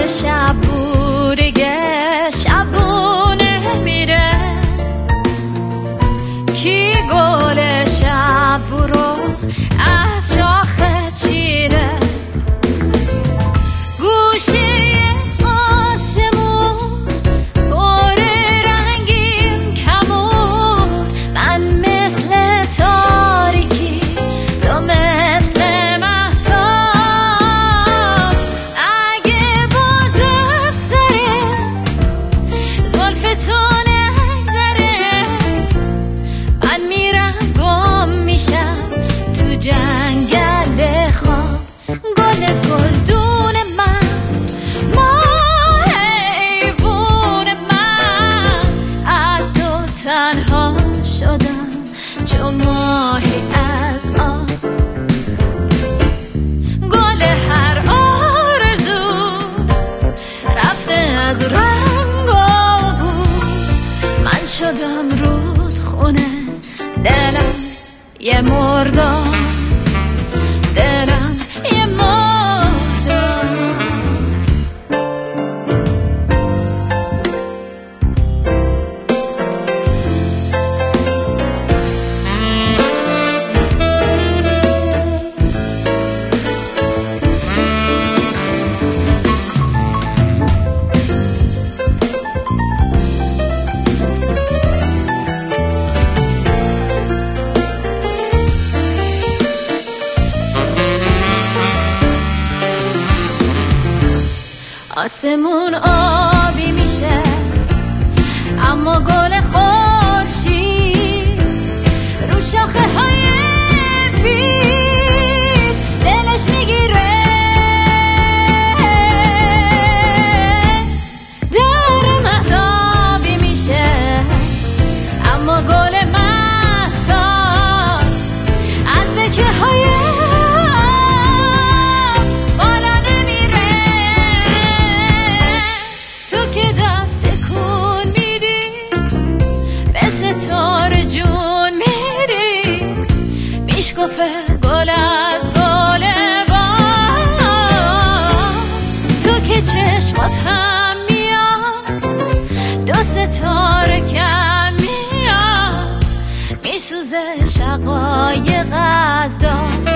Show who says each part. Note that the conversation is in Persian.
Speaker 1: شب دیگه شبونه میره کی گل شب رو از شاخه چیره گوشه آسمون پر رنگین کمون من مثل تاریکی تو مثل مهتاب اگه با دست زلف تو نگذره من میرم گم میشم تو جنگل خواب گل گلدون من ماه حیوون من از تو تنها شدم چون ماهی از آب گل هر آرزو رفته از رنگ و بو من شدم رودخونه دلم یه مردار دلم یه مردار آسمون آبی میشه اما گل خورشید رو شاخه های بید دلش میگیره در مهتابی میشه اما گل مهتاب از بکه های گل از گل تو که چشمات هم میاد دو ستاره کم میاد میسوزه شقایق از دار